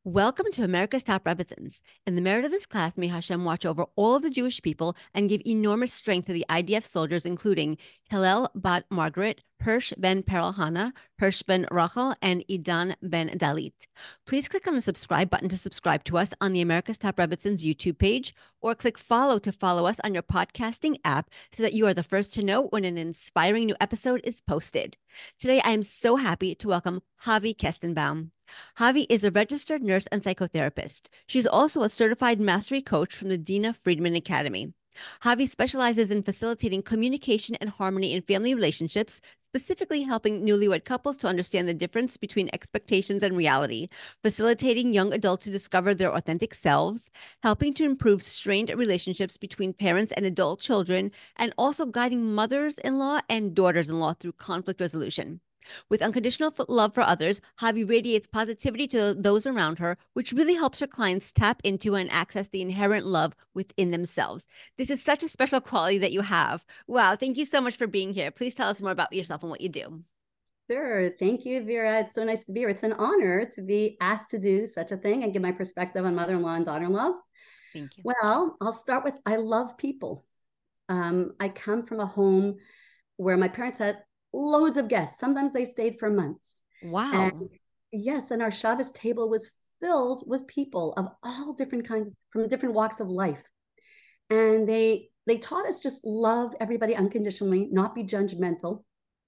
Welcome to America's Top Rebbitzins. In the merit of this class, may Hashem watch over all of the Jewish people and give enormous strength to the IDF soldiers, including Hillel bat Margaret, Hirsch ben Perelhana, Hirsch ben Rachel, and Idan ben Dalit. Please click on the subscribe button to subscribe to us on the America's Top Rebbitzins YouTube page, or click follow to follow us on your podcasting app so that you are the first to know when an inspiring new episode is posted. Today, I am so happy to welcome Javi Kestenbaum. Javi is a registered nurse and psychotherapist. She's also a certified mastery coach from the Dina Friedman Academy. Javi specializes in facilitating communication and harmony in family relationships, specifically helping newlywed couples to understand the difference between expectations and reality, facilitating young adults to discover their authentic selves, helping to improve strained relationships between parents and adult children, and also guiding mothers-in-law and daughters-in-law through conflict resolution. With unconditional love for others, Javi radiates positivity to those around her, which really helps her clients tap into and access the inherent love within themselves. This is such a special quality that you have. Wow, thank you so much for being here. Please tell us more about yourself and what you do. Sure. Thank you, Vera. It's so nice to be here. It's an honor to be asked to do such a thing and give my perspective on mother-in-law and daughter-in-laws. Thank you. Well, I'll start with I love people. I come from a home where my parents had loads of guests. Sometimes they stayed for months. Wow. And yes, and our Shabbos table was filled with people of all different kinds, from different walks of life. And they taught us just love everybody unconditionally, not be judgmental.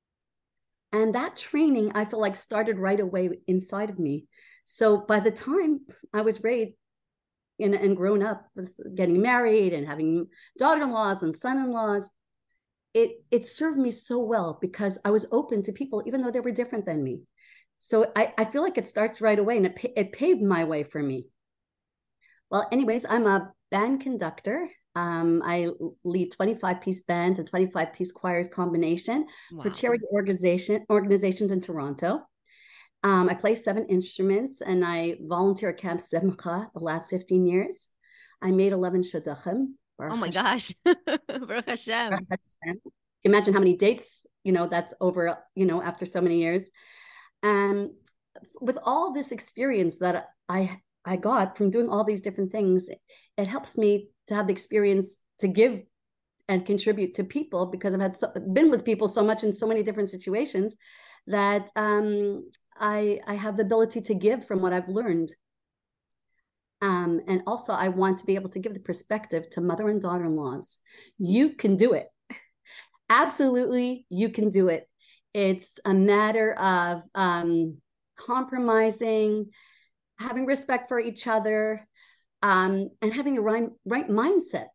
And that training, I feel like, started right away inside of me. So by the time I was raised and grown up with getting married and having daughter-in-laws and son-in-laws, it served me so well because I was open to people, even though they were different than me. So I feel like it starts right away, and it paved my way for me. Well, anyways, I'm a band conductor. I lead 25-piece bands and 25-piece choirs combination for charity organizations in Toronto. I play 7 instruments, and I volunteer at Camp Simcha the last 15 years. I made 11 shidduchim. Oh my gosh. Baruch Hashem. Baruch Hashem. Imagine how many dates, that's over, after so many years. And with all this experience that I got from doing all these different things, it helps me to have the experience to give and contribute to people, because I've been with people so much in so many different situations that I have the ability to give from what I've learned. And also I want to be able to give the perspective to mother and daughter-in-laws. You can do it. Absolutely, you can do it. It's a matter of compromising, having respect for each other, and having the right mindset.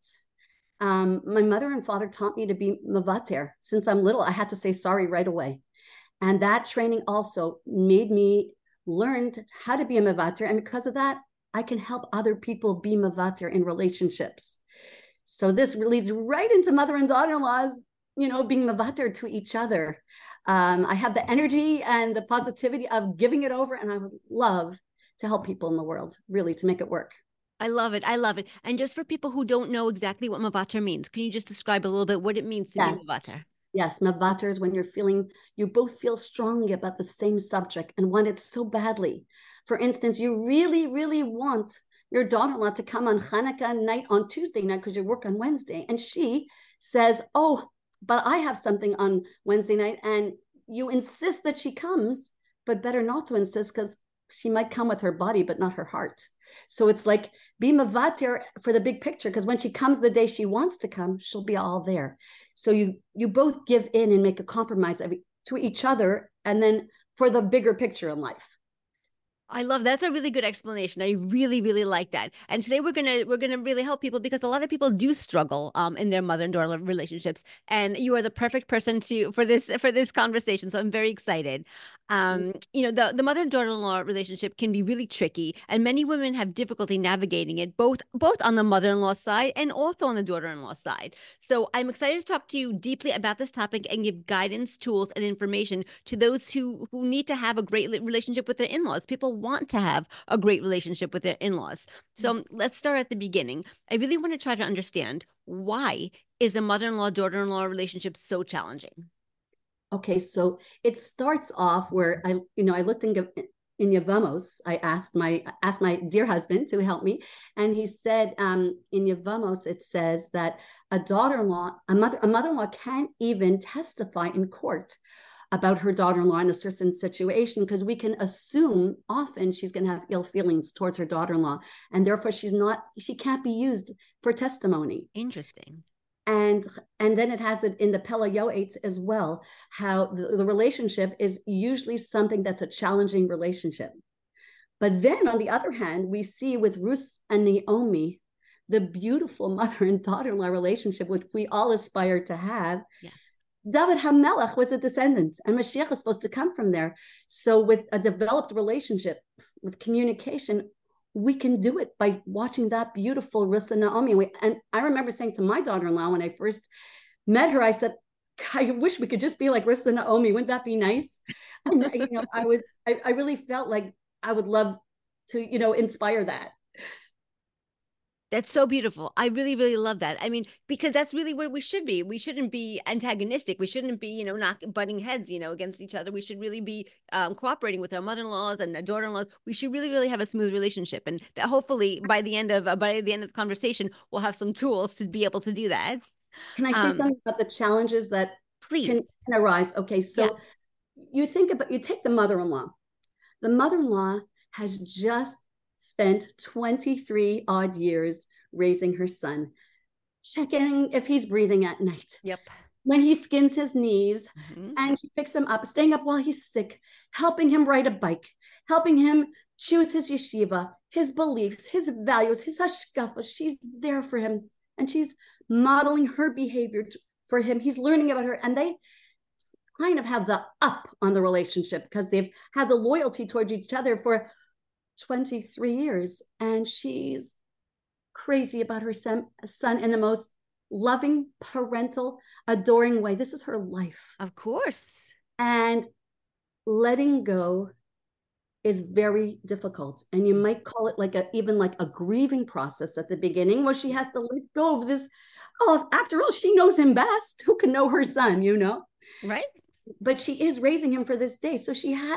My mother and father taught me to be mavater. Since I'm little, I had to say sorry right away. And that training also made me learn how to be a mavater. And because of that, I can help other people be mavater in relationships. So this leads right into mother and daughter-in-laws, being mavater to each other. I have the energy and the positivity of giving it over, and I would love to help people in the world, really, to make it work. I love it. I love it. And just for people who don't know exactly what mavater means, can you just describe a little bit what it means to be mavater? Yes, mavater is when you both feel strongly about the same subject and want it so badly. For instance, you really, really want your daughter-in-law to come on Hanukkah night on Tuesday night because you work on Wednesday. And she says, oh, but I have something on Wednesday night. And you insist that she comes, but better not to insist, because she might come with her body, but not her heart. So it's like, be mavater for the big picture, because when she comes the day she wants to come, she'll be all there. So you both give in and make a compromise to each other, and then for the bigger picture in life. I love that's a really good explanation. I really, really like that. And today we're gonna really help people, because a lot of people do struggle in their mother and daughter relationships. And you are the perfect person for this conversation. So I'm very excited. The mother and daughter-in-law relationship can be really tricky, and many women have difficulty navigating it, both on the mother-in-law side and also on the daughter-in-law side. So I'm excited to talk to you deeply about this topic and give guidance, tools, and information to those who need to have a great relationship with their in-laws. People want to have a great relationship with their in-laws. So let's start at the beginning. I really want to try to understand, why is the mother-in-law, daughter-in-law relationship so challenging? Okay, so it starts off where I looked in Yevamos, I asked my dear husband to help me, and he said in Yevamos it says that a daughter-in-law, a mother-in-law can't even testify in court about her daughter-in-law in a certain situation because we can assume often she's going to have ill feelings towards her daughter-in-law, and therefore she can't be used for testimony. Interesting. And then it has it in the Pelayoates as well, how the relationship is usually something that's a challenging relationship. But then on the other hand, we see with Ruth and Naomi, the beautiful mother and daughter-in-law relationship, which we all aspire to have. Yes. David HaMelech was a descendant, and Mashiach is supposed to come from there. So with a developed relationship, with communication, we can do it by watching that beautiful Ruth and Naomi. And I remember saying to my daughter-in-law when I first met her, I said, I wish we could just be like Ruth and Naomi. Wouldn't that be nice? And, I really felt like I would love to, inspire that. That's so beautiful. I really, really love that. I mean, because that's really where we should be. We shouldn't be antagonistic. We shouldn't be, not butting heads, against each other. We should really be cooperating with our mother-in-laws and daughter-in-laws. We should really, really have a smooth relationship, and that hopefully by the end of the conversation, we'll have some tools to be able to do that. Can I say something about the challenges that please can arise? Okay, so you take the mother-in-law. The mother-in-law has just spent 23 odd years raising her son, checking if he's breathing at night. Yep. When he skins his knees, and she picks him up, staying up while he's sick, helping him ride a bike, helping him choose his yeshiva, his beliefs, his values, his hashkafa. She's there for him, and she's modeling her behavior for him. He's learning about her, and they kind of have the up on the relationship because they've had the loyalty towards each other for 23 years, and she's crazy about her son in the most loving, parental, adoring way. This is her life. Of course. And letting go is very difficult. And you might call it even like a grieving process at the beginning where she has to let go of this. Oh, after all, she knows him best. Who can know her son, Right. But she is raising him for this day. So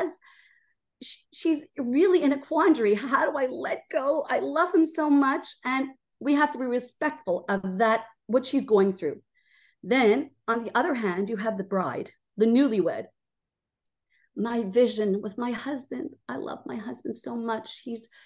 she's really in a quandary. How do I let go? I love him so much. And we have to be respectful of that, what she's going through. Then on the other hand, you have the bride, the newlywed. My vision with my husband. I love my husband so much.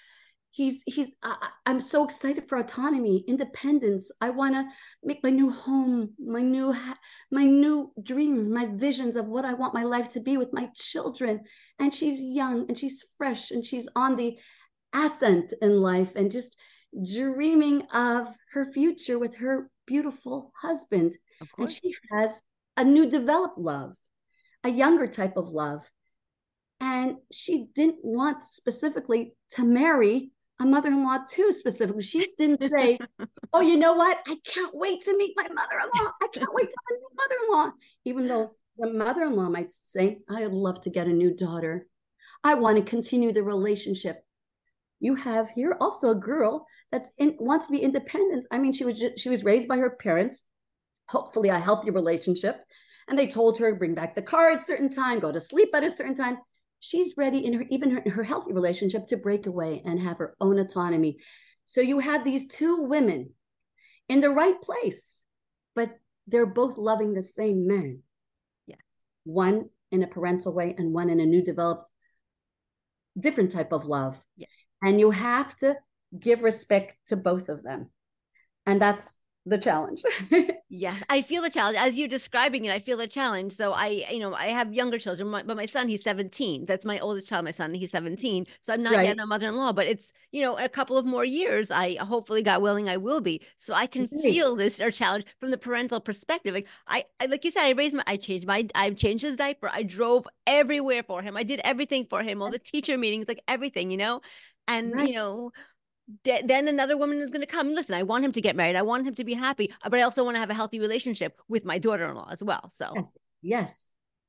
I'm so excited for autonomy, independence. I want to make my new home, my new dreams, my visions of what I want my life to be with my children. And she's young and she's fresh and she's on the ascent in life and just dreaming of her future with her beautiful husband. Of course. And she has a new developed love, a younger type of love. And she didn't want specifically to marry a mother-in-law too specifically. She didn't say, oh, you know what? I can't wait to meet my mother-in-law. I can't wait to meet my mother-in-law. Even though the mother-in-law might say, I'd love to get a new daughter. I want to continue the relationship. You have here also a girl wants to be independent. I mean, she was raised by her parents, hopefully a healthy relationship. And they told her, bring back the car at a certain time, go to sleep at a certain time. She's ready in her healthy relationship to break away and have her own autonomy. So you have these two women in the right place, but they're both loving the same man. Yeah. One in a parental way and one in a new developed, different type of love. Yeah. And you have to give respect to both of them. And that's the challenge. Yeah, I feel the challenge as you're describing it. I feel the challenge. So I have younger children, but my son, he's 17. That's my oldest child. My son, he's 17. So I'm not yet a mother-in-law, but it's, a couple of more years. I hopefully, God willing, I will be. So I can feel this challenge from the parental perspective. Like I like you said, I changed his diaper. I drove everywhere for him. I did everything for him, all the teacher meetings, like everything, and then another woman is going to come. Listen, I want him to get married. I want him to be happy, but I also want to have a healthy relationship with my daughter-in-law as well. So, yes.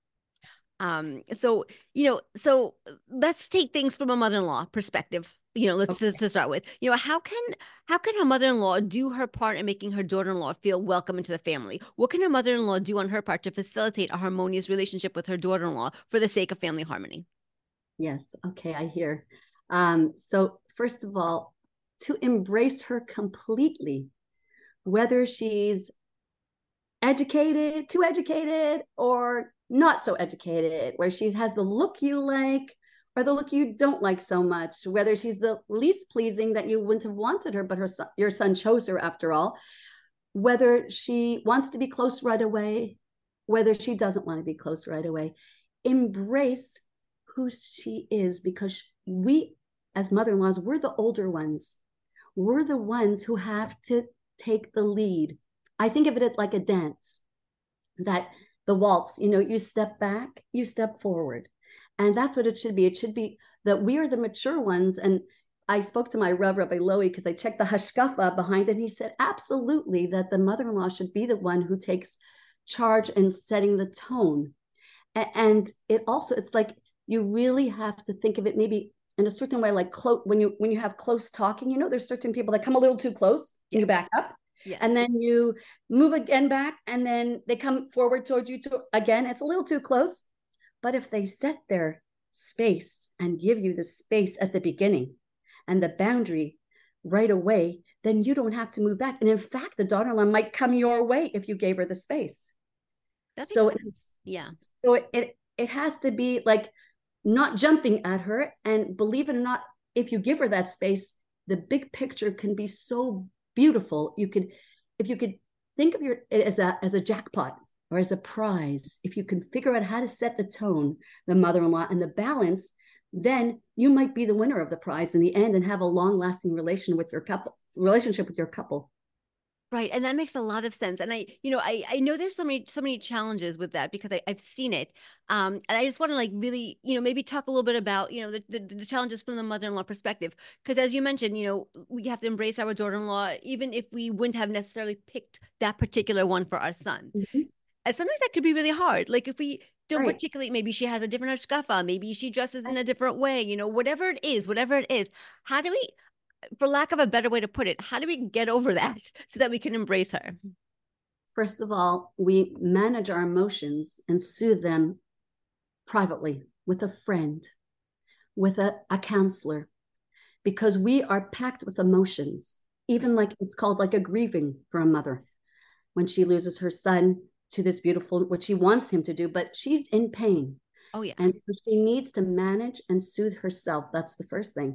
So let's take things from a mother-in-law perspective. Let's just to start with, how can her mother-in-law do her part in making her daughter-in-law feel welcome into the family? What can a mother-in-law do on her part to facilitate a harmonious relationship with her daughter-in-law for the sake of family harmony? Yes. Okay. I hear. So first of all, to embrace her completely, whether she's educated, too educated, or not so educated, where she has the look you like or the look you don't like so much, whether she's the least pleasing that you wouldn't have wanted her, but your son chose her after all, whether she wants to be close right away, whether she doesn't want to be close right away. Embrace who she is, because we, as mother in laws, we're the older ones. We're the ones who have to take the lead. I think of it like a dance, that the waltz, you step back, you step forward. And that's what it should be. It should be that we are the mature ones. And I spoke to my Rev, Rabbi Lowy, because I checked the hashkafa behind it. And he said, absolutely, that the mother-in-law should be the one who takes charge in setting the tone. And it's like, you really have to think of it maybe in a certain way, like when you have close talking, there's certain people that come a little too close, yes. You back up. Yes. And then you move again back, and then they come forward towards you again. It's a little too close. But if they set their space and give you the space at the beginning and the boundary right away, then you don't have to move back. And in fact, the daughter-in-law might come your way if you gave her the space. That makes sense. Yeah. So it has to be like not jumping at her. And believe it or not, if you give her that space, the big picture can be so beautiful. If you could think of it as a jackpot or as a prize, if you can figure out how to set the tone, the mother-in-law, and the balance, then you might be the winner of the prize in the end and have a long-lasting relationship with your couple. Right. And that makes a lot of sense. And I know there's so many challenges with that, because I've seen it. And I just want to really, maybe talk a little bit about, the challenges from the mother-in-law perspective. Because as you mentioned, we have to embrace our daughter-in-law, even if we wouldn't have necessarily picked that particular one for our son. Mm-hmm. And sometimes that could be really hard. Like if we don't particularly, maybe she has a different hashkafa, maybe she dresses in a different way, whatever it is, how do we, for lack of a better way to put it, how do we get over that so that we can embrace her? First of all, we manage our emotions and soothe them privately with a friend, with a counselor, because we are packed with emotions, even like it's called like a grieving for a mother when she loses her son to this beautiful, what she wants him to do, but she's in pain. Oh, yeah. And so she needs to manage and soothe herself. That's the first thing.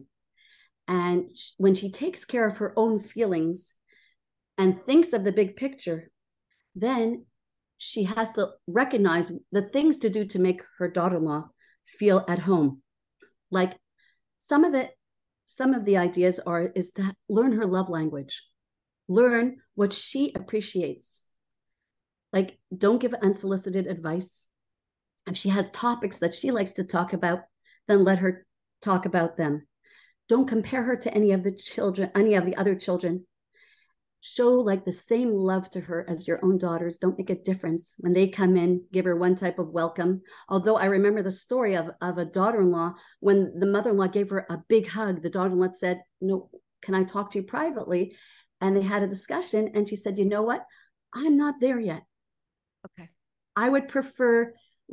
And when she takes care of her own feelings and thinks of the big picture, then she has to recognize the things to do to make her daughter-in-law feel at home. Like some of the ideas is to learn her love language, learn what she appreciates. Like, don't give unsolicited advice. If she has topics that she likes to talk about, then let her talk about them. Don't compare her to any of the other children. Show like the same love to her as your own daughters. Don't make a difference. When they come in, give her one type of welcome. Although I remember the story of a daughter-in-law, when the mother-in-law gave her a big hug, the daughter-in-law said, "No, can I talk to you privately?" And they had a discussion, and she said, "You know what? I'm not there yet. Okay. I would prefer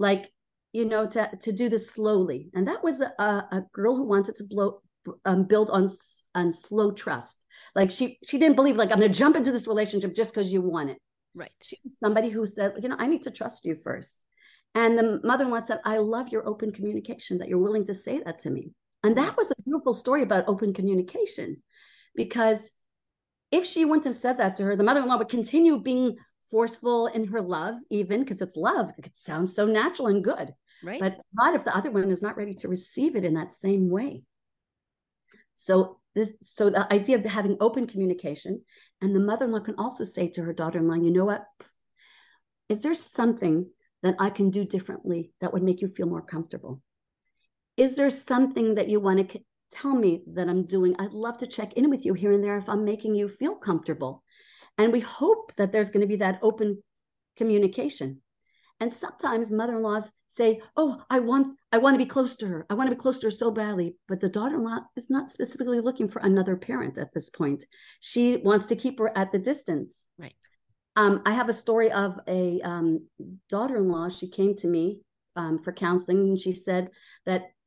to do this slowly." And that was a girl who wanted to build on slow trust. Like she didn't believe like I'm going to jump into this relationship just because you want it. Right. She was somebody who said, I need to trust you first. And the mother-in-law said, "I love your open communication, that you're willing to say that to me." And that was a beautiful story about open communication, because if she wouldn't have said that to her, the mother-in-law would continue being forceful in her love, even because it's love. It sounds so natural and good. Right. But not if the other one is not ready to receive it in that same way. So the idea of having open communication, and the mother-in-law can also say to her daughter-in-law, "You know what? Is there something that I can do differently that would make you feel more comfortable? Is there something that you want to tell me that I'm doing? I'd love to check in with you here and there if I'm making you feel comfortable." And we hope that there's going to be that open communication. And sometimes mother-in-laws say, "Oh, I want to be close to her. I want to be close to her so badly." But the daughter-in-law is not specifically looking for another parent at this point. She wants to keep her at the distance. Right. I have a story of a daughter-in-law. She came to me for counseling, and she said that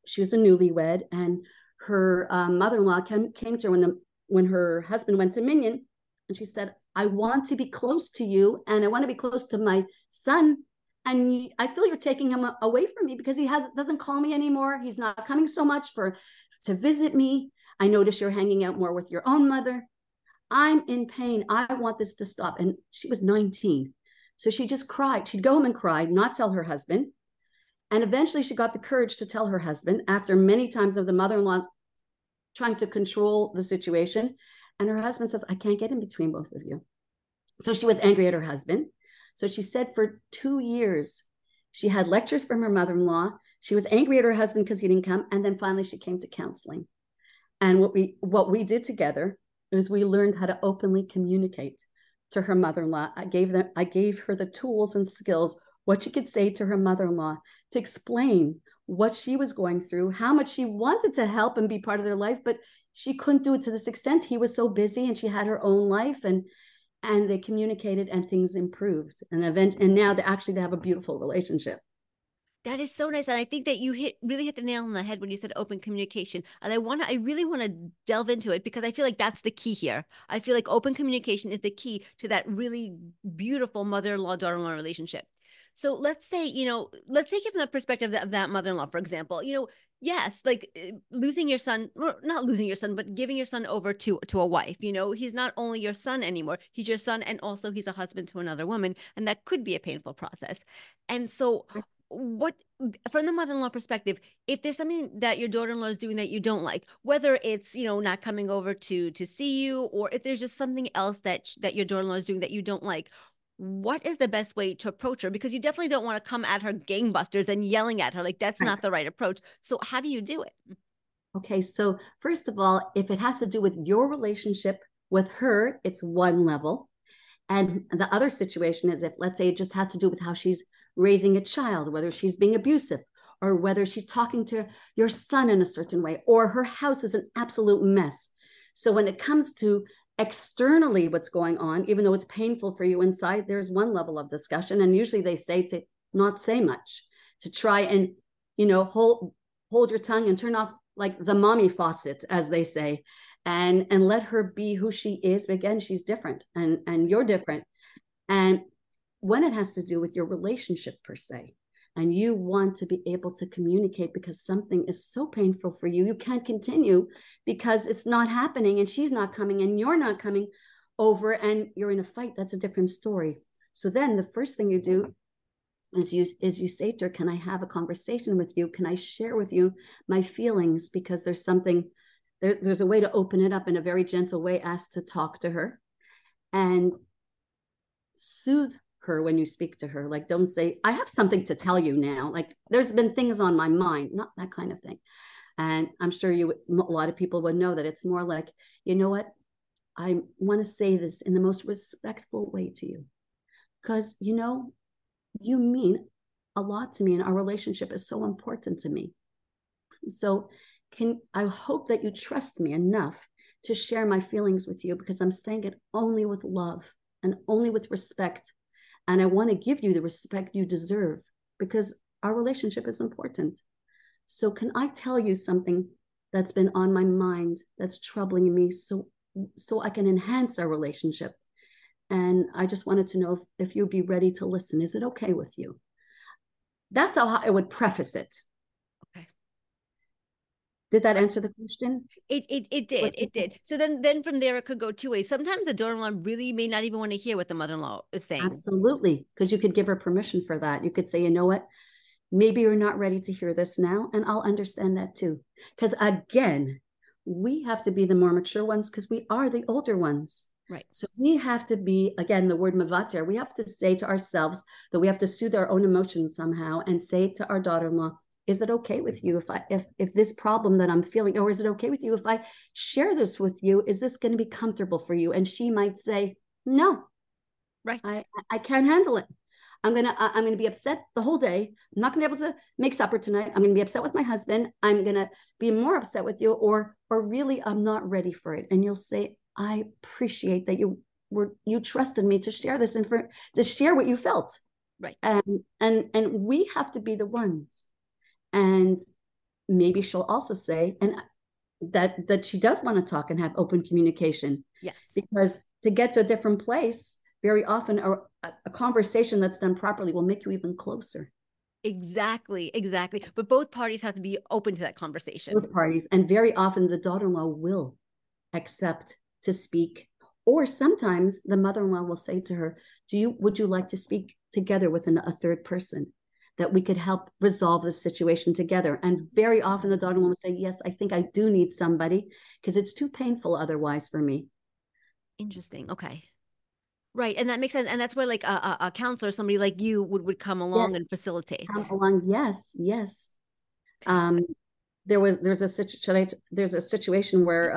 she was a newlywed, and her mother-in-law came to her when her husband went to Minion, and she said, I want to be close to you, and I want to be close to my son, and I feel you're taking him away from me because he doesn't call me anymore. He's not coming so much to visit me. I notice you're hanging out more with your own mother. I'm in pain. I want this to stop. And she was 19. So she just cried. She'd go home and cry, not tell her husband. And eventually she got the courage to tell her husband after many times of the mother-in-law trying to control the situation. And her husband says, I can't get in between both of you. So she was angry at her husband. So she said for 2 years, she had lectures from her mother-in-law. She was angry at her husband because he didn't come. And then finally she came to counseling. And what we did together is we learned how to openly communicate to her mother-in-law. I gave her the tools and skills, what she could say to her mother-in-law to explain what she was going through, how much she wanted to help and be part of their life, but she couldn't do it to this extent. He was so busy and she had her own life, and they communicated and things improved. And now they have a beautiful relationship. That is so nice. And I think that you really hit the nail on the head when you said open communication. And I really want to delve into it because I feel like that's the key here. I feel like open communication is the key to that really beautiful mother-in-law, daughter-in-law relationship. So let's say, let's take it from the perspective of that mother-in-law, for example, yes, like losing your son, or not losing your son, but giving your son over to a wife. He's not only your son anymore, he's your son, and also he's a husband to another woman. And that could be a painful process. And so what from the mother-in-law perspective, if there's something that your daughter-in-law is doing that you don't like, whether it's not coming over to see you, or if there's just something else that your daughter-in-law is doing that you don't like, what is the best way to approach her? Because you definitely don't want to come at her gangbusters and yelling at her. Like, that's not the right approach. So how do you do it? Okay, so first of all, if it has to do with your relationship with her, it's one level. And the other situation is if, let's say, it just has to do with how she's raising a child, whether she's being abusive or whether she's talking to your son in a certain way, or her house is an absolute mess. So when it comes to externally what's going on, even though it's painful for you inside, there's one level of discussion. And usually they say to not say much, to try and, hold your tongue and turn off like the mommy faucet, as they say, and let her be who she is. But again, she's different and you're different. And when it has to do with your relationship per se, and you want to be able to communicate because something is so painful for you, you can't continue because it's not happening and she's not coming and you're not coming over and you're in a fight, that's a different story. So then the first thing you do is you say to her, can I have a conversation with you? Can I share with you my feelings? Because there's a way to open it up in a very gentle way, ask to talk to her and soothe her when you speak to her. Like, don't say, I have something to tell you now. Like, there's been things on my mind, not that kind of thing. And I'm sure a lot of people would know that it's more like, you know what? I want to say this in the most respectful way to you because, you mean a lot to me and our relationship is so important to me. So I hope that you trust me enough to share my feelings with you because I'm saying it only with love and only with respect. And I want to give you the respect you deserve because our relationship is important. So can I tell you something that's been on my mind that's troubling me so I can enhance our relationship? And I just wanted to know if you'd be ready to listen. Is it okay with you? That's how I would preface it. Okay. Did that answer the question? It did. So then from there, it could go two ways. Sometimes the daughter-in-law really may not even want to hear what the mother-in-law is saying. Absolutely. Because you could give her permission for that. You could say, you know what? Maybe you're not ready to hear this now. And I'll understand that too. Because again, we have to be the more mature ones because we are the older ones. Right. So we have to be, again, the word mavater, we have to say to ourselves that we have to soothe our own emotions somehow and say to our daughter-in-law, is it okay with you if this problem that I'm feeling, or is it okay with you if I share this with you? Is this going to be comfortable for you? And she might say, no, right. I can't handle it. I'm gonna be upset the whole day. I'm not gonna be able to make supper tonight. I'm gonna be upset with my husband. I'm gonna be more upset with you, or really I'm not ready for it. And you'll say, I appreciate that you trusted me to share this and to share what you felt. Right. And we have to be the ones. And maybe she'll also say, and that she does want to talk and have open communication. Yes. Because to get to a different place, very often a conversation that's done properly will make you even closer. Exactly, exactly. But both parties have to be open to that conversation. Both parties. And very often the daughter-in-law will accept to speak. Or sometimes the mother-in-law will say to her, would you like to speak together with a third person, that we could help resolve this situation together? And very often the daughter-in-law will say, yes, I think I do need somebody because it's too painful otherwise for me. Interesting. Okay. Right. And that makes sense. And that's where like a counselor, somebody like you would come along Yes, and facilitate. come along. Yes, yes. Okay. There's a situation where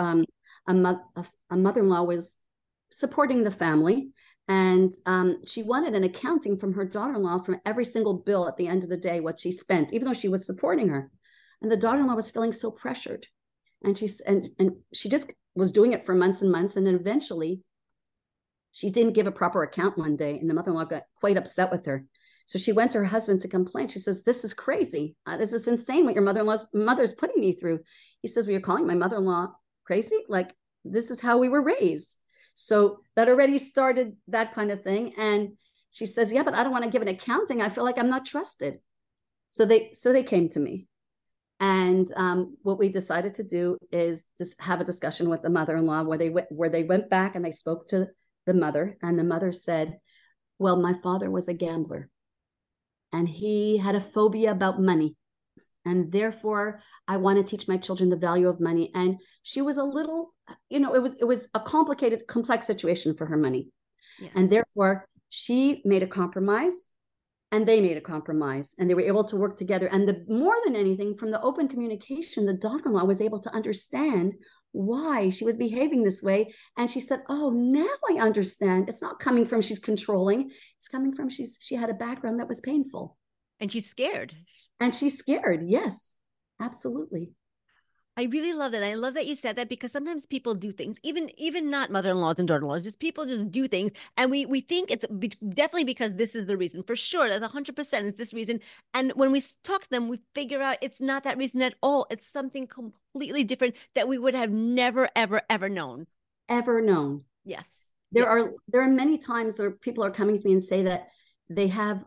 a mother-in-law was supporting the family, and she wanted an accounting from her daughter-in-law from every single bill at the end of the day, what she spent, even though she was supporting her. And the daughter-in-law was feeling so pressured, and she just was doing it for months and months, and then eventually she didn't give a proper account one day, and the mother-in-law got quite upset with her. So she went to her husband to complain. She says, this is crazy. This is insane what your mother's putting me through. He says, well, you're calling my mother-in-law crazy? Like, this is how we were raised. So that already started that kind of thing. And she says, yeah, but I don't want to give an accounting. I feel like I'm not trusted. So they came to me. And what we decided to do is just have a discussion with the mother-in-law where they went back and they spoke to the mother. And the mother said, well, my father was a gambler, and he had a phobia about money. And therefore, I want to teach my children the value of money. And she was a little, it was a complicated, complex situation for her money. Yes. And therefore, she made a compromise, and they made a compromise, and they were able to work together. And more than anything, from the open communication, the daughter-in-law was able to understand why she was behaving this way. And she said, oh, now I understand. It's not coming from she's controlling. It's coming from she had a background that was painful. And she's scared. And she's scared. Yes, absolutely. I really love that. I love that you said that, because sometimes people do things, even not mother-in-laws and daughter-in-laws, just people just do things. And we think it's definitely because this is the reason. For sure, that's 100% it's this reason. And when we talk to them, we figure out it's not that reason at all. It's something completely different that we would have never, ever, ever known. Ever known. Yes. There are many times where people are coming to me and say that they have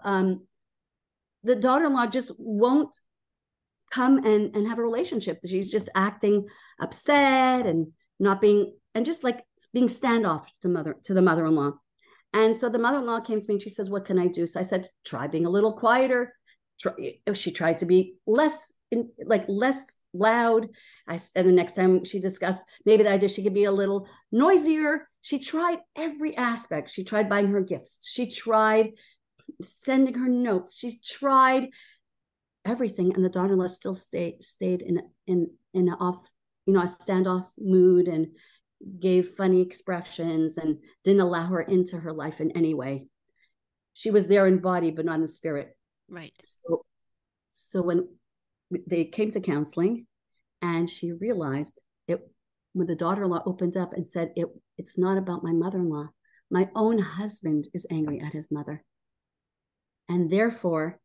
the daughter-in-law just won't come and have a relationship. She's just acting upset and not being, and just like being standoff to the mother-in-law. And so the mother-in-law came to me and she says, what can I do? So I said, try being a little quieter. She tried to be less loud. And the next time she discussed maybe the idea she could be a little noisier. She tried every aspect. She tried buying her gifts. She tried sending her notes. She's tried everything, and the daughter-in-law still stayed in a standoff mood, and gave funny expressions and didn't allow her into her life in any way. She was there in body but not in spirit. Right. So when they came to counseling, and she realized it, when the daughter-in-law opened up and said, it's not about my mother-in-law. My own husband is angry at his mother, and therefore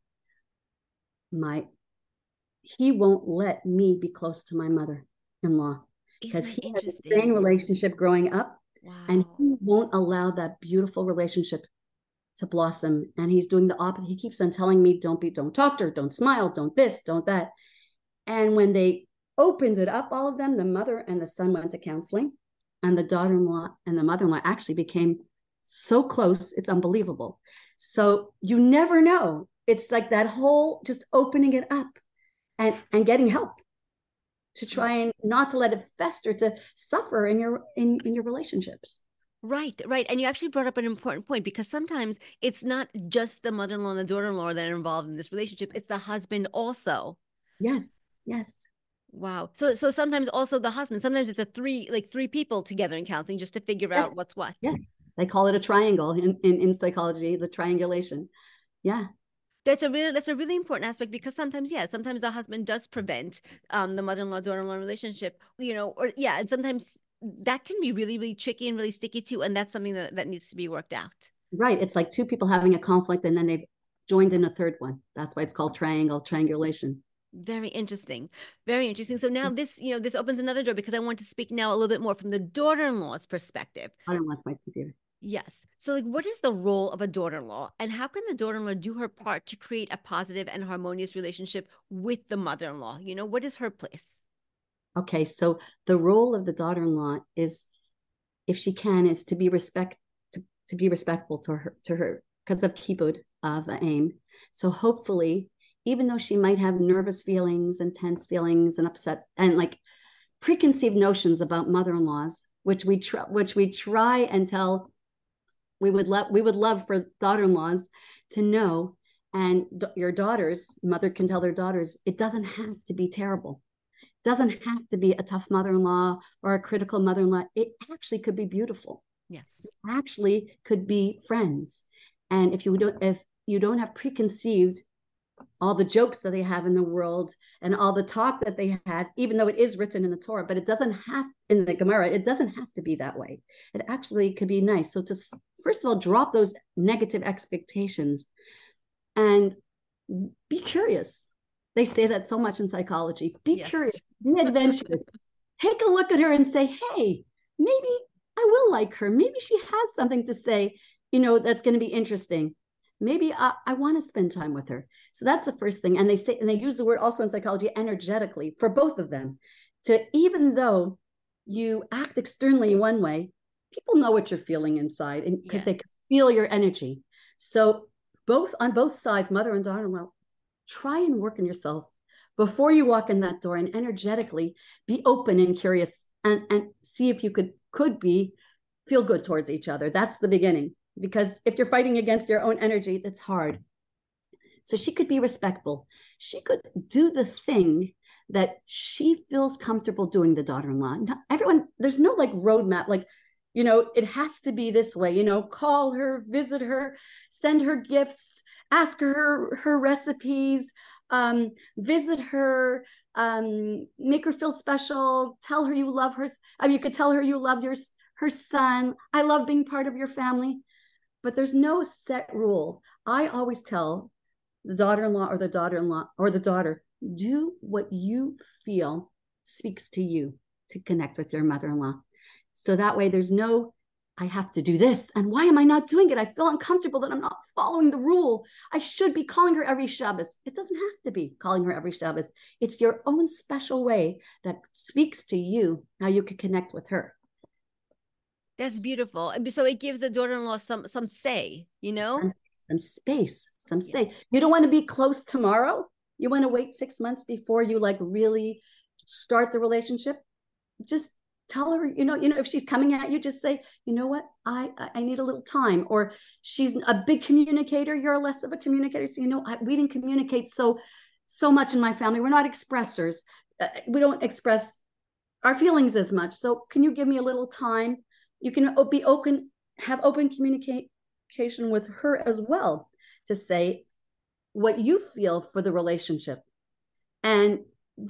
he won't let me be close to my mother-in-law, because he had a strained relationship growing up. Wow. And he won't allow that beautiful relationship to blossom. And he's doing the opposite. He keeps on telling me, don't talk to her, don't smile, don't this, don't that. And when they opened it up, all of them, the mother and the son went to counseling, and the daughter-in-law and the mother-in-law actually became so close, it's unbelievable. So you never know. It's like that whole just opening it up and getting help to try and not to let it fester, to suffer in your relationships. Right. And you actually brought up an important point, because sometimes it's not just the mother-in-law and the daughter-in-law that are involved in this relationship. It's the husband also. Yes. Wow. So sometimes also the husband, sometimes it's three people together in counseling just to figure out what's what. Yes. They call it a triangle in psychology, the triangulation. Yeah. That's a really important aspect, because sometimes the husband does prevent the mother-in-law daughter-in-law relationship, and sometimes that can be really, really tricky and really sticky too, and that's something that needs to be worked out. Right. It's like two people having a conflict, and then they've joined in a third one. That's why it's called triangulation. Very interesting. Very interesting. So now this, this opens another door because I want to speak now a little bit more from the daughter-in-law's perspective. I don't want my superior. Yes. So like what is the role of a daughter-in-law and how can the daughter-in-law do her part to create a positive and harmonious relationship with the mother-in-law? What is her place? Okay, so the role of the daughter-in-law is, if she can, is to be to be respectful to her because of kibud of aim. So hopefully, even though she might have nervous feelings and tense feelings and upset and like preconceived notions about mother-in-laws, which we try and tell, we would love for daughter-in-laws to know, and your daughters, mother can tell their daughters, it doesn't have to be terrible. It doesn't have to be a tough mother-in-law or a critical mother-in-law. It actually could be beautiful. Yes. It actually could be friends. And if you don't have preconceived all the jokes that they have in the world and all the talk that they have, even though it is written in the Torah, but it doesn't have in the Gemara, it doesn't have to be that way. It actually could be nice. So to first of all, drop those negative expectations and be curious. They say that so much in psychology. Be curious, be adventurous. Take a look at her and say, hey, maybe I will like her. Maybe she has something to say, that's going to be interesting. Maybe I want to spend time with her. So that's the first thing. And they use the word also in psychology, energetically, for both of them. To, even though you act externally one way, people know what you're feeling inside, and because they can feel your energy. So on both sides, mother and daughter-in-law, try and work on yourself before you walk in that door, and energetically be open and curious, and see if you could feel good towards each other. That's the beginning. Because if you're fighting against your own energy, that's hard. So she could be respectful. She could do the thing that she feels comfortable doing, the daughter-in-law. Not everyone, there's no like roadmap, like, it has to be this way, call her, visit her, send her gifts, ask her recipes, visit her, make her feel special, tell her you love her. You could tell her you love her son. I love being part of your family. But there's no set rule. I always tell the daughter-in-law or the daughter-in-law or the daughter, do what you feel speaks to you to connect with your mother-in-law. So that way there's no, I have to do this. And why am I not doing it? I feel uncomfortable that I'm not following the rule. I should be calling her every Shabbos. It doesn't have to be calling her every Shabbos. It's your own special way that speaks to you, how you can connect with her. That's beautiful. So it gives the daughter-in-law some say, some space, some say. You don't want to be close tomorrow. You want to wait 6 months before you like really start the relationship. Just tell her, if she's coming at you, just say, you know what, I need a little time. Or she's a big communicator, you're less of a communicator. So, we didn't communicate so much in my family. We're not expressors. We don't express our feelings as much. So can you give me a little time? You can be open, have open communication with her as well, to say what you feel for the relationship. And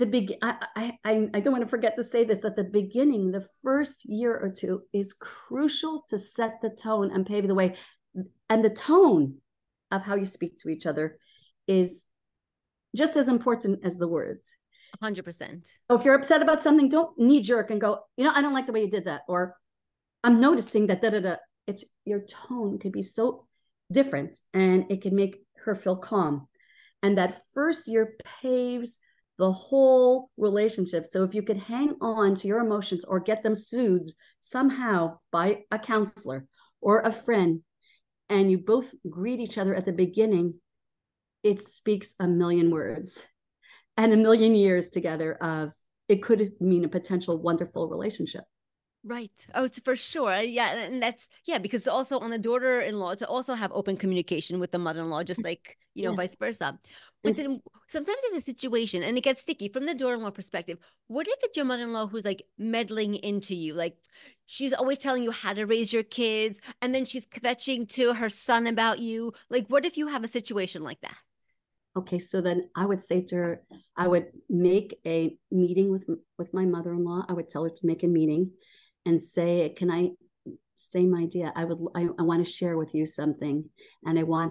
I don't want to forget to say this, at the beginning, the first year or two is crucial to set the tone and pave the way. And the tone of how you speak to each other is just as important as the words. 100%. So if you're upset about something, don't knee jerk and go, I don't like the way you did that. Or I'm noticing that it's your tone could be so different, and it can make her feel calm. And that first year paves the whole relationship. So if you could hang on to your emotions or get them soothed somehow by a counselor or a friend, and you both greet each other at the beginning, it speaks a million words and a million years together of, it could mean a potential wonderful relationship. Right. Oh, it's for sure. Yeah. And that's, because also on the daughter-in-law to also have open communication with the mother-in-law, just like, vice versa. But then sometimes there's a situation and it gets sticky from the daughter-in-law perspective. What if it's your mother-in-law who's like meddling into you? Like she's always telling you how to raise your kids, and then she's kvetching to her son about you. Like, what if you have a situation like that? Okay, so then I would say to her, I would make a meeting with my mother-in-law. I would tell her to make a meeting and say, can I, same idea. I want to share with you something, and I want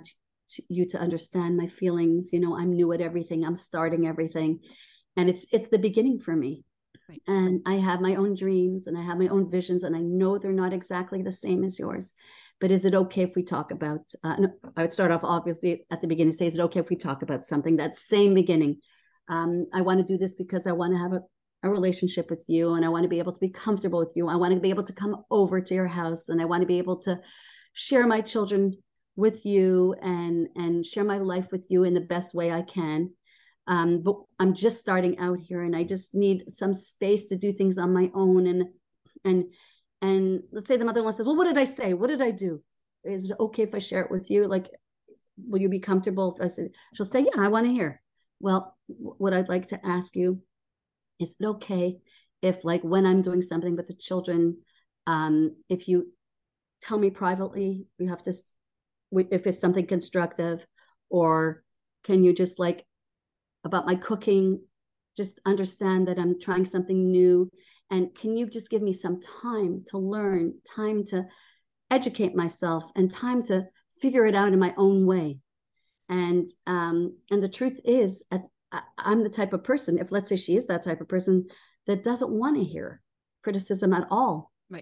you to understand my feelings. You know, I'm new at everything. I'm starting everything. And it's the beginning for me. Right. And I have my own dreams and I have my own visions, and I know they're not exactly the same as yours. But is it okay if we talk about, no, I would start off obviously at the beginning, say, is it okay if we talk about something, that same beginning? I want to do this because I want to have a relationship with you, and I want to be able to be comfortable with you. I want to be able to come over to your house, and I want to be able to share my children with you and share my life with you in the best way I can. But I'm just starting out here, and I just need some space to do things on my own. And let's say the mother-in-law says, well, what did I say? What did I do? Is it okay if I share it with you? Like, will you be comfortable if I say? She'll say, yeah, I want to hear. Well, what I'd like to ask you, is it okay if, like, when I'm doing something with the children, if you tell me privately, you have to, if it's something constructive, or can you just, like, about my cooking, just understand that I'm trying something new, and can you just give me some time to learn, time to educate myself, and time to figure it out in my own way. And the truth is, I'm the type of person, if let's say she is that type of person, that doesn't want to hear criticism at all. Right.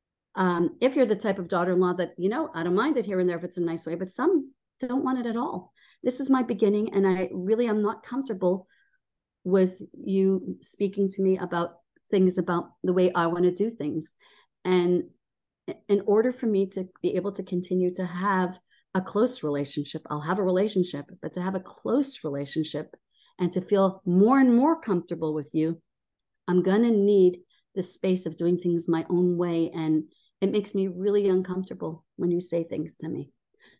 If you're the type of daughter-in-law that, you know, I don't mind it here and there if it's a nice way, but some don't want it at all. This is my beginning, and I really am not comfortable with you speaking to me about things, about the way I want to do things. And in order for me to be able to continue to have a close relationship, I'll have a relationship, but to have a close relationship and to feel more and more comfortable with you, I'm going to need the space of doing things my own way. And it makes me really uncomfortable when you say things to me.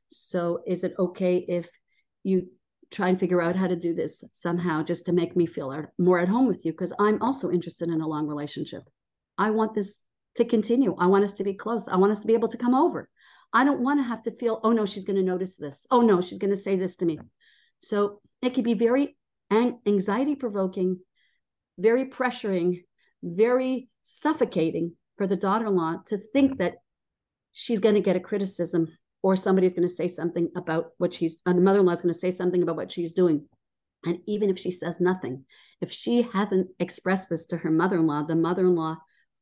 So is it okay if you try and figure out how to do this somehow, just to make me feel more at home with you? Because I'm also interested in a long relationship. I want this to continue. I want us to be close. I want us to be able to come over. I don't want to have to feel, oh no, she's going to notice this. Oh no, she's going to say this to me. So it could be very anxiety provoking, very pressuring, very suffocating for the daughter-in-law to think that she's going to get a criticism, or somebody's going to say something about what the mother-in-law is going to say something about what she's doing. And even if she says nothing, if she hasn't expressed this to her mother-in-law, the mother-in-law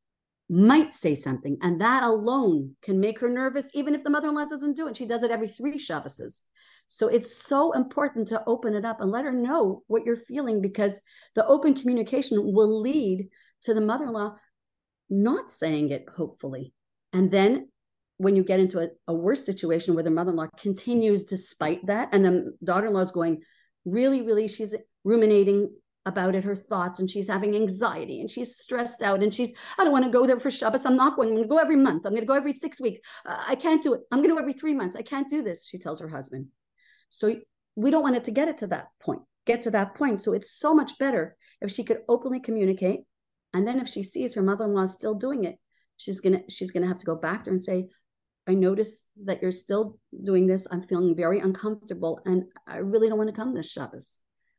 might say something, and that alone can make her nervous, even if the mother-in-law doesn't do it. She does it every 3 Shabbases. So it's so important to open it up and let her know what you're feeling, because the open communication will lead to the mother-in-law not saying it, hopefully. And then when you get into a worse situation where the mother-in-law continues despite that, and the daughter-in-law is going really, she's ruminating about it, her thoughts, and she's having anxiety, and she's stressed out, and I don't want to go there for Shabbos. I'm not going. I'm going to go every month. I'm going to go every 6 weeks. I can't do it. I'm going to go every 3 months. I can't do this, she tells her husband. So we don't want it to get to that point. So it's so much better if she could openly communicate. And then if she sees her mother-in-law still doing it, she's gonna have to go back to her and say, I notice that you're still doing this. I'm feeling very uncomfortable, and I really don't want to come this Shabbos.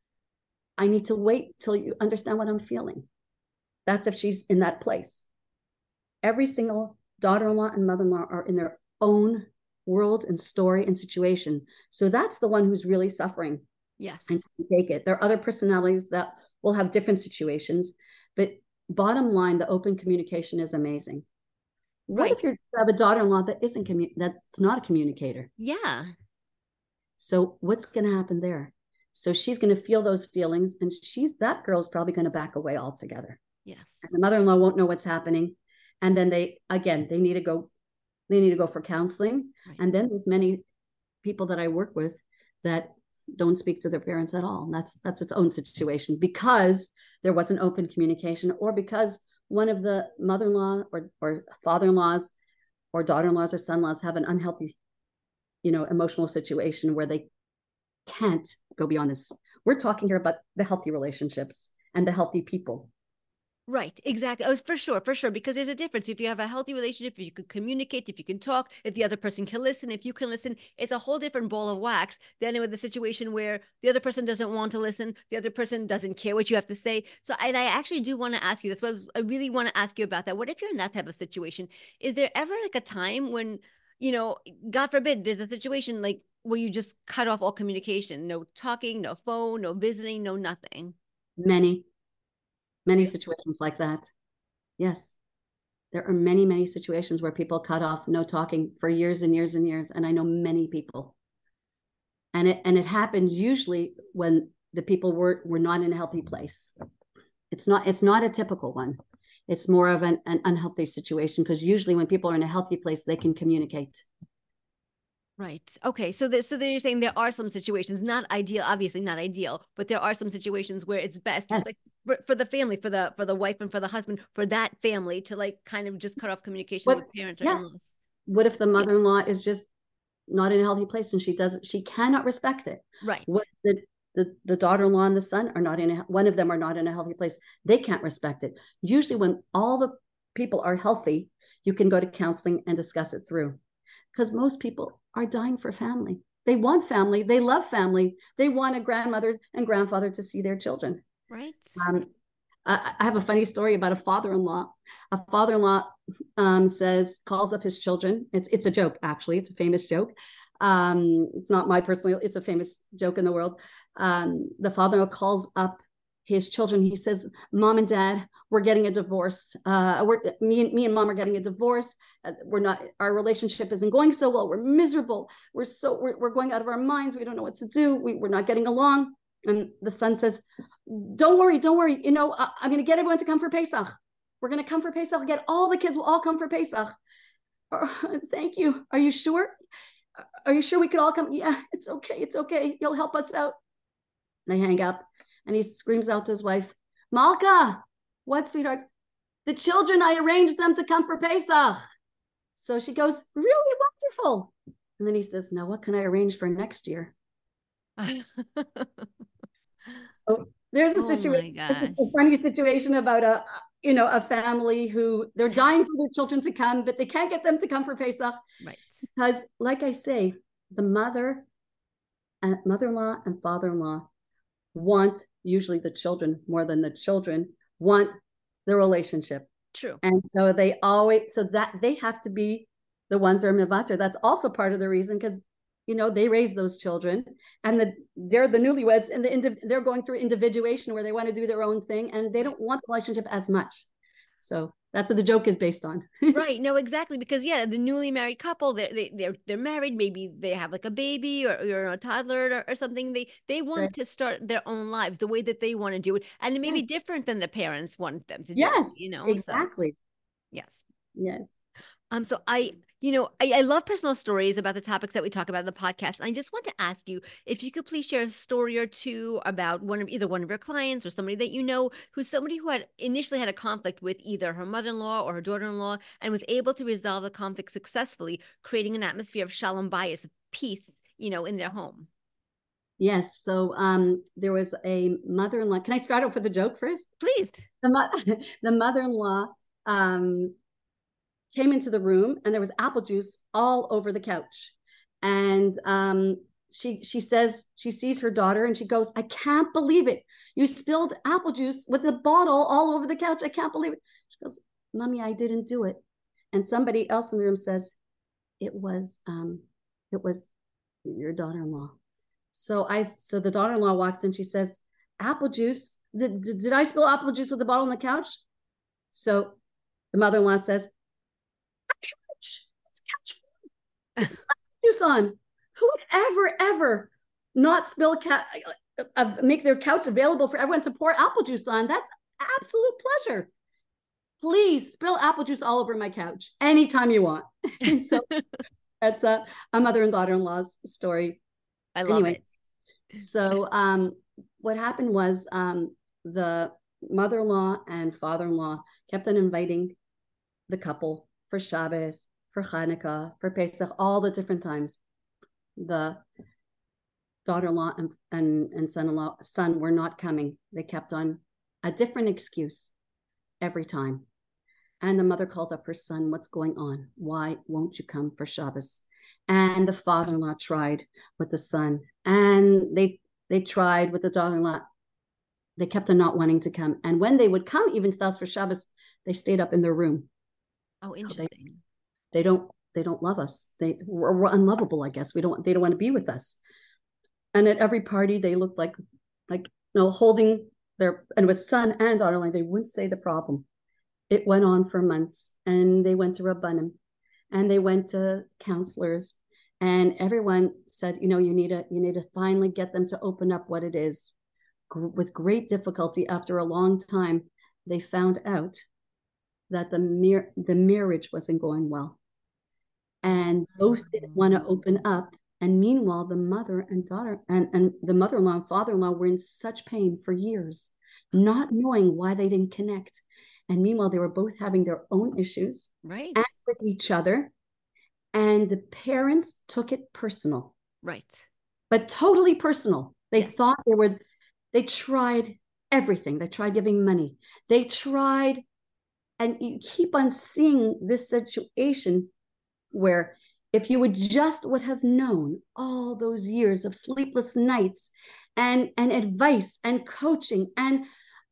I need to wait till you understand what I'm feeling. That's if she's in that place. Every single daughter-in-law and mother-in-law are in their own world and story and situation. So that's the one who's really suffering. Yes. And take it. There are other personalities that will have different situations, but bottom line, the open communication is amazing. What if you have a daughter-in-law that that's not a communicator? Yeah. So what's going to happen there? So she's going to feel those feelings, and that girl's probably going to back away altogether. Yes. And the mother-in-law won't know what's happening. And then they need to go for counseling. Right. And then there's many people that I work with that don't speak to their parents at all. And that's its own situation, because there wasn't open communication, or because one of the mother-in-law or father-in-laws or daughter-in-laws or son-in-laws have an unhealthy, emotional situation where they can't go beyond this. We're talking here about the healthy relationships and the healthy people. Right, exactly. Oh, for sure, because there's a difference. If you have a healthy relationship, if you can communicate, if you can talk, if the other person can listen, if you can listen, it's a whole different ball of wax than with the situation where the other person doesn't want to listen, the other person doesn't care what you have to say. So, and I actually do want to ask you this, but I really want to ask you about that. What if you're in that type of situation? Is there ever like a time when, God forbid, there's a situation like where you just cut off all communication, no talking, no phone, no visiting, no nothing? Many, many Really? situations like that. Yes. There are many, many situations where people cut off no talking for years and years and years. And I know many people. And it happens usually when the people were not in a healthy place. It's not a typical one. It's more of an unhealthy situation, because usually when people are in a healthy place, they can communicate. Right. Okay. So you're saying there are some situations, not ideal, obviously not ideal, but there are some situations where it's best, Yes. like for the family, for the wife and for the husband, for that family to like kind of just cut off communication What? with parents or Yes. in-laws. What if the mother-in-law is just not in a healthy place and she cannot respect it? Right. What the daughter-in-law and the son are not one of them are not in a healthy place. They can't respect it. Usually when all the people are healthy, you can go to counseling and discuss it through. Because most people are dying for family. They want family. They love family. They want a grandmother and grandfather to see their children. Right. Um, I have a funny story about a father-in-law. A father-in-law calls up his children. It's a joke, actually. It's a famous joke. It's not my personal, it's a famous joke in the world. The father-in-law calls up his children. He says, "Mom and Dad, we're getting a divorce. Me and Mom are getting a divorce. Our relationship isn't going so well. We're miserable. We're going out of our minds. We don't know what to do. We're not getting along." And the son says, don't worry. I'm going to get everyone to come for Pesach. We're going to come for Pesach. Get all the kids will all come for Pesach. Thank you. Are you sure? Are you sure we could all come? Yeah, it's okay. It's okay. You'll help us out. They hang up and he screams out to his wife, "Malka, what, sweetheart? The children, I arranged them to come for Pesach." So she goes, "Really wonderful." And then he says, "Now what can I arrange for next year?" So there's a Oh situation, my a gosh. funny situation about a family who they're dying for their children to come, but they can't get them to come for Pesach Right. because, like I say, the mother-in-law and father-in-law want, usually the children more than the children want, the relationship. True. And so that they have to be the ones that are mivater. That's also part of the reason, because they raise those children, and they're the newlyweds, and they're going through individuation where they want to do their own thing, and they don't want the relationship as much. So that's what the joke is based on. Right. No, exactly. Because yeah, the newly married couple, they're married. Maybe they have like a baby or a toddler or something. They Right. want to start their own lives the way that they want to do it, and it may Yes. be different than the parents want them to do it. Yes, So exactly. yes. Yes. So I love personal stories about the topics that we talk about in the podcast. And I just want to ask you if you could please share a story or two about either one of your clients or somebody that you know who's somebody who had initially had a conflict with either her mother-in-law or her daughter-in-law and was able to resolve the conflict successfully, creating an atmosphere of shalom bayis, of peace, in their home. Yes. So there was a mother-in-law. Can I start off with a joke first? Please. The mother-in-law came into the room and there was apple juice all over the couch. And she says she sees her daughter and she goes, "I can't believe it. You spilled apple juice with a bottle all over the couch. I can't believe it." She goes, "Mommy, I didn't do it." And somebody else in the room says, it was your daughter-in-law. So the daughter-in-law walks in. She says, "Apple juice? Did I spill apple juice with the bottle on the couch?" So the mother-in-law says, "Couch just juice on. Who would ever not spill make their couch available for everyone to pour apple juice on? That's absolute pleasure. Please spill apple juice all over my couch anytime you want." So that's a mother and daughter-in-law's story. I love Anyway, it. so what happened was the mother-in-law and father-in-law kept on inviting the couple for Shabbos, for Hanukkah, for Pesach, all the different times. The daughter-in-law and son were not coming. They kept on a different excuse every time. And the mother called up her son, "What's going on? Why won't you come for Shabbos?" And the father-in-law tried with the son, and they tried with the daughter-in-law. They kept on not wanting to come. And when they would come, even to the house for Shabbos, they stayed up in their room. Oh, They interesting. they don't don't love us. We're unlovable, I guess. They don't want to be with us. And at every party, they looked like holding their, and with son and daughter, they wouldn't say the problem. It went on for months, and they went to Rabbanim, and they went to counselors, and everyone said, you need to finally get them to open up what it is. With great difficulty, after a long time, they found out that the marriage wasn't going well, and both didn't want to open up. And meanwhile, the mother and daughter and the mother-in-law and father-in-law were in such pain for years, not knowing why they didn't connect. And meanwhile, they were both having their own issues, right, and with each other. And the parents took it personal, right, but totally personal. They yes. thought they tried everything. They tried giving money. They tried, and you keep on seeing this situation where if you would have known all those years of sleepless nights and advice and coaching and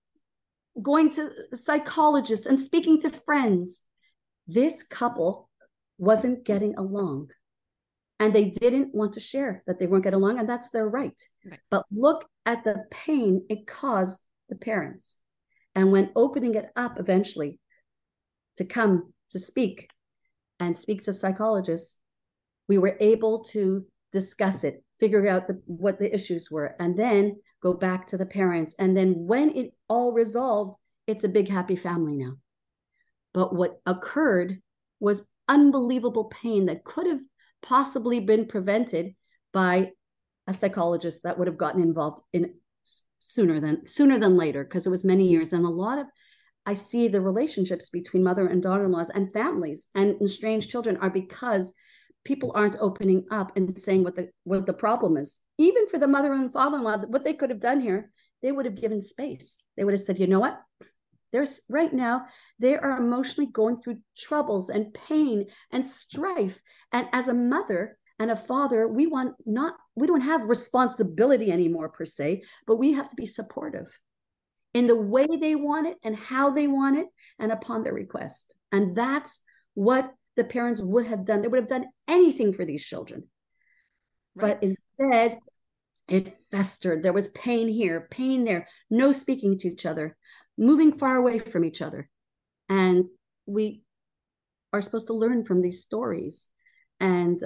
going to psychologists and speaking to friends, this couple wasn't getting along. And they didn't want to share that they weren't getting along, and that's their right. But look at the pain it caused the parents. And when opening it up eventually to come to speak and speak to psychologists, we were able to discuss it, figure out what the issues were, and then go back to the parents. And then when it all resolved, it's a big, happy family now. But what occurred was unbelievable pain that could have possibly been prevented by a psychologist that would have gotten involved in sooner than later, because it was many years. And I see the relationships between mother and daughter-in-laws and families and estranged children are because people aren't opening up and saying what the problem is. Even for the mother and father-in-law, what they could have done here, they would have given space. They would have said, you know what? Right now, they are emotionally going through troubles and pain and strife. And as a mother and a father, we don't have responsibility anymore per se, but we have to be supportive in the way they want it and how they want it and upon their request. And that's what the parents would have done. They would have done anything for these children. Right. But instead, it festered. There was pain here, pain there, no speaking to each other, moving far away from each other. And we are supposed to learn from these stories. And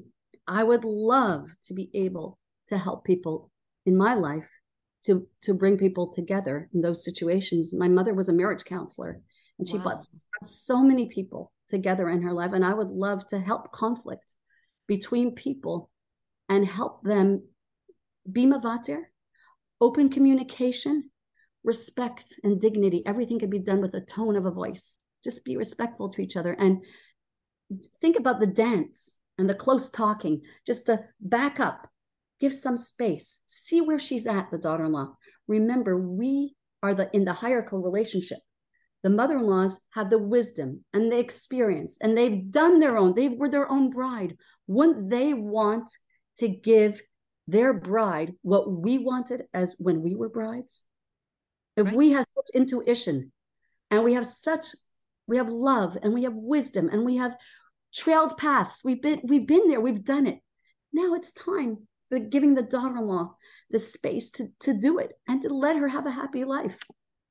I would love to be able to help people in my life to bring people together in those situations. My mother was a marriage counselor, and she brought so many people together in her life. And I would love to help conflict between people and help them be mavater, open communication, respect and dignity. Everything can be done with a tone of a voice. Just be respectful to each other. And think about the dance and the close talking, just to back up, give some space, see where she's at, the daughter-in-law. Remember, we are in the hierarchical relationship. The mother-in-laws have the wisdom and the experience, and they've done they were their own bride. Wouldn't they want to give their bride what we wanted as when we were brides? If we have such intuition and we have love and we have wisdom and we have trailed paths, we've been there, we've done it. Now it's time for giving the daughter-in-law the space to do it and to let her have a happy life.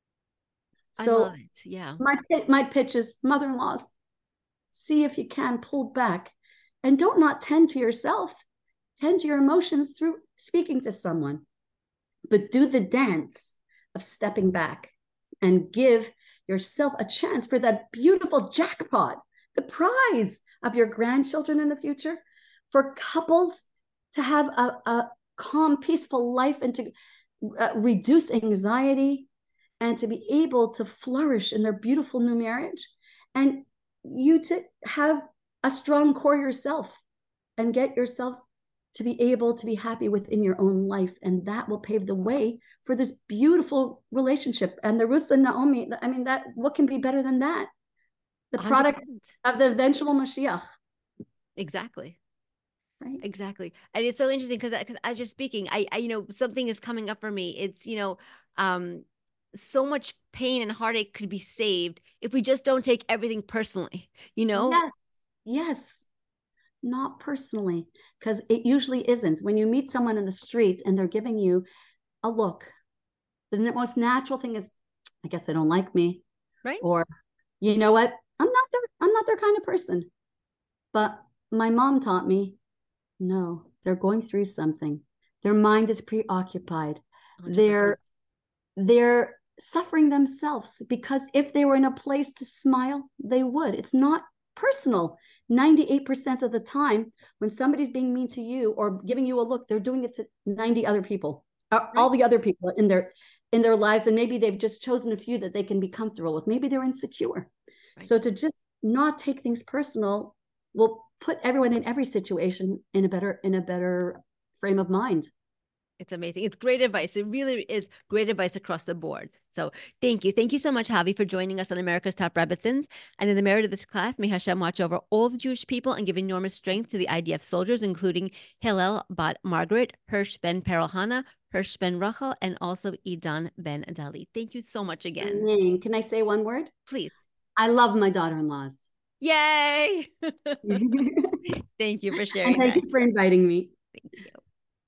So I love it. Yeah. My pitch is, mother-in-laws, see if you can pull back and don't not tend to yourself. Tend to your emotions through speaking to someone, but do the dance of stepping back and give yourself a chance for that beautiful jackpot, the prize of your grandchildren in the future, for couples to have a calm, peaceful life and to reduce anxiety and to be able to flourish in their beautiful new marriage, and you to have a strong core yourself and get yourself to be able to be happy within your own life. And that will pave the way for this beautiful relationship. And the Ruth and Naomi, I mean, what can be better than that? The 100%. Product of the eventual Mashiach. Exactly. Right. Exactly. And it's so interesting because as you're speaking, I something is coming up for me. It's, so much pain and heartache could be saved if we just don't take everything personally, Yes. not personally, because it usually isn't. When you meet someone in the street and they're giving you a look, the most natural thing is, I guess they don't like me, Right? or you know what, I'm not their kind of person. But my mom taught me, no, they're going through something. Their mind is preoccupied. 100%. They're suffering themselves, because if they were in a place to smile, they would. It's not personal. 98% of the time, when somebody's being mean to you or giving you a look, they're doing it to 90 other people, all Right? the other people in their lives. And maybe they've just chosen a few that they can be comfortable with. Maybe they're insecure. Right. So to just not take things personal will put everyone in every situation in a better frame of mind. It's amazing. It's great advice. It really is great advice across the board. So thank you. Thank you so much, Javi, for joining us on America's Top Rebbitzins. And in the merit of this class, may Hashem watch over all the Jewish people and give enormous strength to the IDF soldiers, including Hillel Bat Margaret, Hirsch Ben Perelhana, Hirsch Ben Rachel, and also Idan Ben Adali. Thank you so much again. Amen. Can I say one word? Please. I love my daughter-in-laws. Yay! And Thank you for sharing thank that. you for inviting me. Thank you.